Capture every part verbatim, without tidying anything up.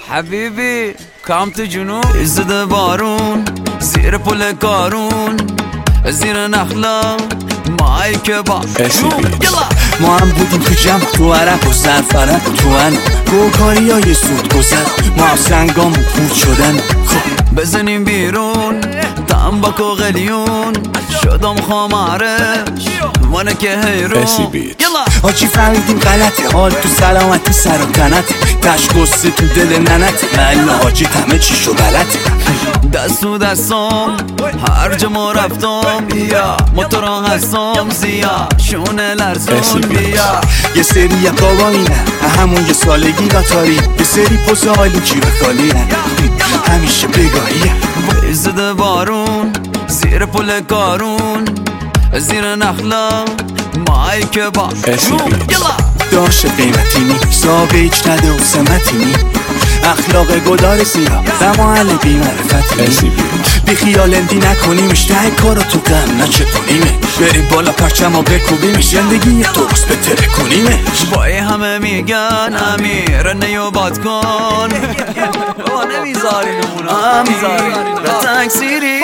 حبیبی کام تو جنوب زده بارون زیر پل کارون زیر نخلا مایی که با ما هم بودیم تو جمع تو عرق و زرفرق تو ان گوکاری های سود گذر ما هم سنگام پود شدن خب بزنیم بیرون تنباک و غلیون شدم خماره مانه که حیرون آجی فهمیدیم غلطه حال تو سلامتی سر و تنت تش گسته تو دل ننت ملا آجی همه چی شو غلطه دست تو دستم هر جا ما رفتم بیا موتوران هستم زیا شونه لرزون بیا یه سری قوایی نه همون یه سالگی قطاری یه سری پوز حالی چی بخالی نه همیشه بگاهیه زده بارون زیر پل کارون زیر نخلا مایی که با داشت قیمتی نی سابه ایچ نده و سمتی نی اخلاق گدار سیاه زمان بی معرفتی نی بی خیال اندی نکنیمش ته کارا تو غم نچپونیمش بریم بالا پرچم و بکوبیمش زندگی یه درست بتره کنیمش بای همه میگن امیر نیو باد کن با نمیذاری نمونه به تکسیری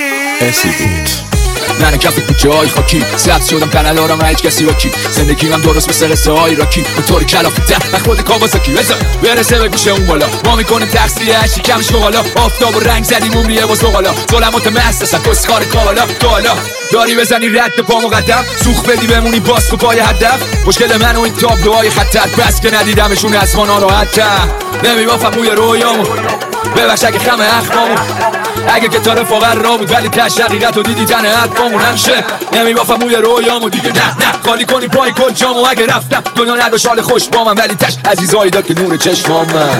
من کف کوچه های خاکی سبز شدم تنلارم هیچ کسی با کی زندگی من درست مثل قصه های راکی به طور کلافی ده من خود کاواساکی بزن برسه به گوشه اون بالا ما میکنیم تقصیه هشی کمش مغالا آفتاب و رنگ زدیم عمریه باز مغالا ظلمات مستسن کسخار کاوالا تو حالا داری بزنی رد پا مقدم سوخ بدی بمونی باز تو پای هدف مشکل من و این تابلوهای خطت بس که ندیدمشون از ما ناراحتم نمیبافم موی رویامو ببخش اگه خم اخمامو اگه که تاره فقر را بود ولی تش حقیقت و دیدی تنه حرفامون همیشه نمیبافم موی رویامو دیگه نه نه خالی کنی پای کل جامو اگه رفتم دنیا نداشت حال خوش با من ولی تش عزیزایی داد که نور چشمام من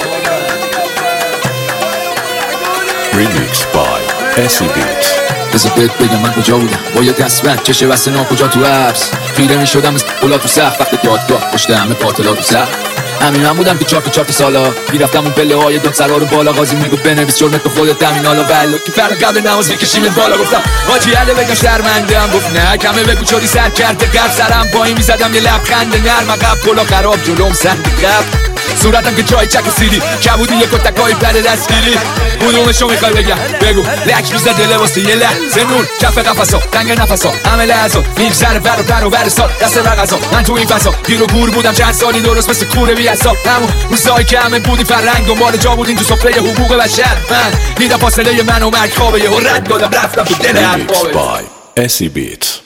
Remix by اسی بیت بذار بهت بگم من کجا بودم با یه دستبند چشه بسته نام کجا تو حبس خیره می شدم از اولا تو سخت وقت دادگاه پشت همه قاتلا تو سخت همین من بودم که چهار تا چهار تا سالا میرفتم اون پله های دون سرا رو بالا قاضی میگو بنویس جرمت به خودت همین حالا بلا که فرق قبل نماز میکشیمت بالا گفتم حاجی علی بگم شرمنده هم گفت نه کمه بگو چوری سر کرده قبل سرم پایین میزدم یه لبخند نرم عقب پلا خراب جلوم سند قبل صورتم که جای چک سیدی کبودی یه کتکای بده دستگیری کدومشو میخوای بگم بگو لک میزه دل واسه یه لحظه نور کف قفصا تنگ نفسا همه لحظا میگذره بر و بر و بر سال دست رقصا من تو این فضا گیر و گور بودم چند سالی درست مثل کوره بی حساب همون روزایی که همه بودی فرنگ دنبال جا بودین تو سفره حقوق بشر من دیدم فاصله من و مرگ خوابه یه رد دادم رفتم تو دل هم Remix by اسی بیت